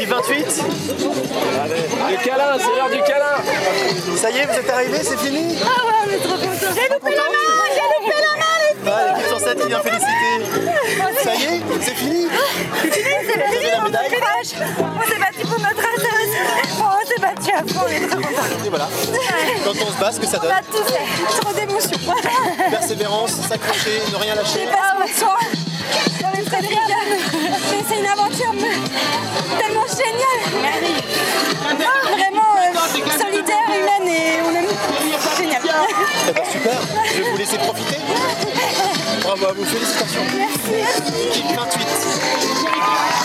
Depuis 28. Allez, le câlin, c'est l'heure du câlin. Ça y est, vous êtes arrivés, c'est fini? Ah ouais, on est trop contents. J'ai loupé la main, les filles. Ah, l'équipe sur 7 qui vient féliciter. Ça y est, c'est fini? C'est fini, Vous avez la médaille? on s'est battu pour notre race. On s'est battu à fond, on est trop contents. Et voilà. Quand on se bat, ce que ça On donne. a tout fait, trop d'émotions. Persévérance, s'accrocher, ne rien lâcher. Ah ouais, on est très bien. C'est une aventure tellement géniale. Vraiment solidaire, humaine et on aime. Génial. Eh ben, super, je vais vous laisser profiter. Bravo à vous, félicitations. Merci. Équipe